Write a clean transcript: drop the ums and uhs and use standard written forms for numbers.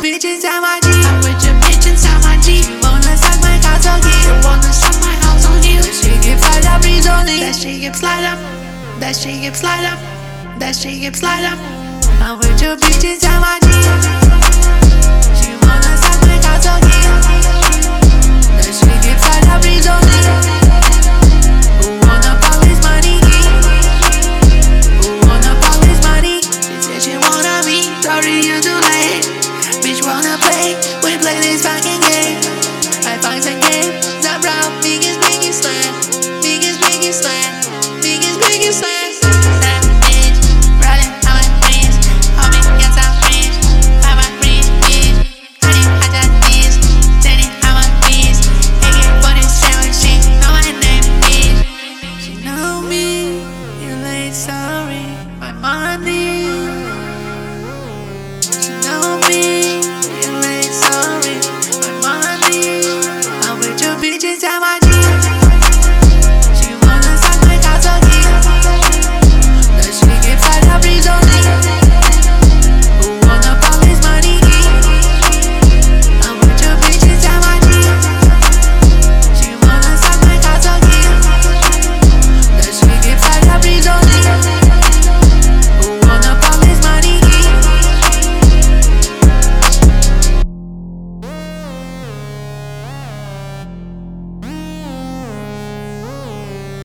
bitch inside my Jeep. I'm with your bitch inside my Jeep. Wanna suck my cock so deep. Wanna suck my house on you. That shit get slide up easily. That shit get slide up. That shit get slide up. That shit get slide up. I'm with your bitch inside my Jeep. She wanna suck my cock so deep.